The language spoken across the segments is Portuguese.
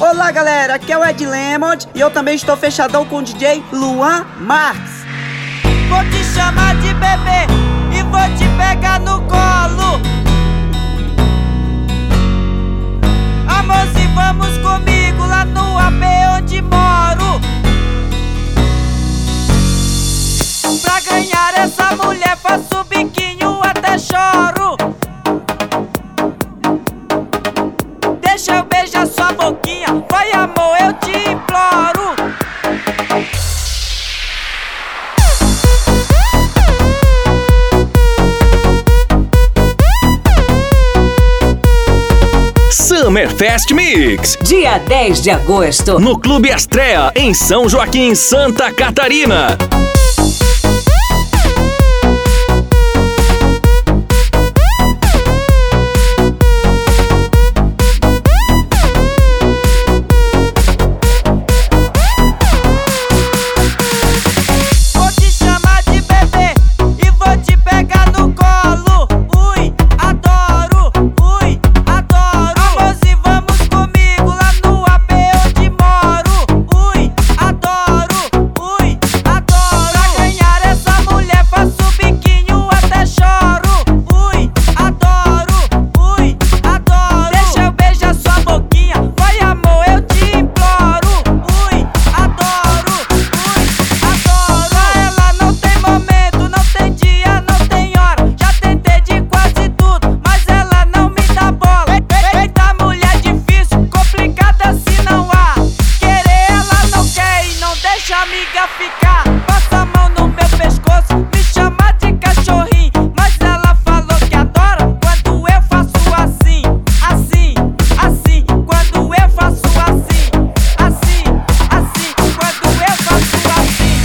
Olá galera, aqui é o Ed Lemond e eu também estou fechadão com o DJ Luan Marques. Vou te chamar de bebê e vou te pegar no colo. Amor, se vamos comigo lá no AP onde moro. Pra ganhar essa mulher faço biquinho até choro. Deixa eu beijar sua boquinha, vai amor, eu te imploro. Summerfest Mix, dia 10 de agosto, no Clube Astrea, em São Joaquim, Santa Catarina. Amiga ficar, passa a mão no meu pescoço, me chama de cachorrinho, mas ela falou que adora quando eu faço assim, assim, assim, quando eu faço assim, assim, assim, quando eu faço assim.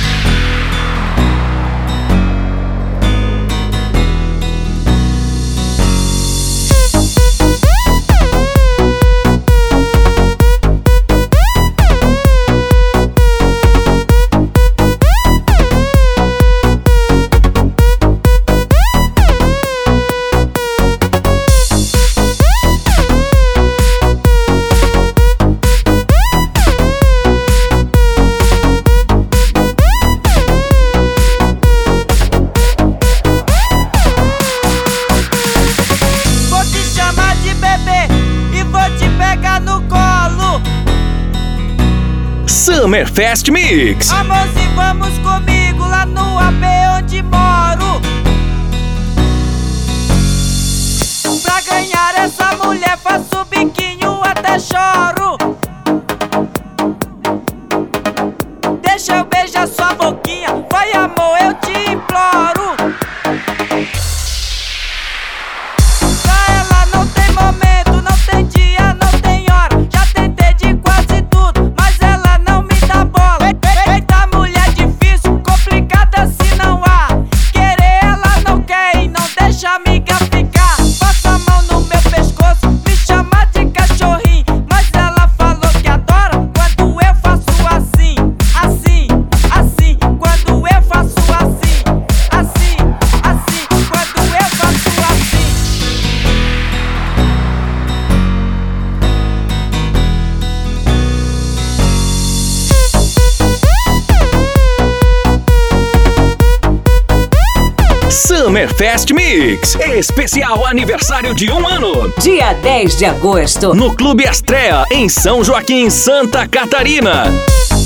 Summerfest Mix. Amor, se vamos comigo lá no AP onde moro. Pra ganhar essa mulher faço biquinho até choro. Deixa eu beijar sua boquinha, vai amor, eu te imploro. Pra ela não tem momento, não tem dia, não tem hora. Já tentei de quase tudo, mas ela não me dá bola. Eita mulher difícil, complicada se não há. Querer ela não quer e não deixa a amiga ficar. Passa a mão no meu pescoço, me chama de cachorrinho, mas ela falou que adora quando eu faço assim, assim, assim, quando eu faço assim, assim, assim, quando eu faço assim. Summerfest Mix, especial aniversário de 1 ano, dia 10 de agosto, no Clube Astrea, em São Joaquim, Santa Catarina.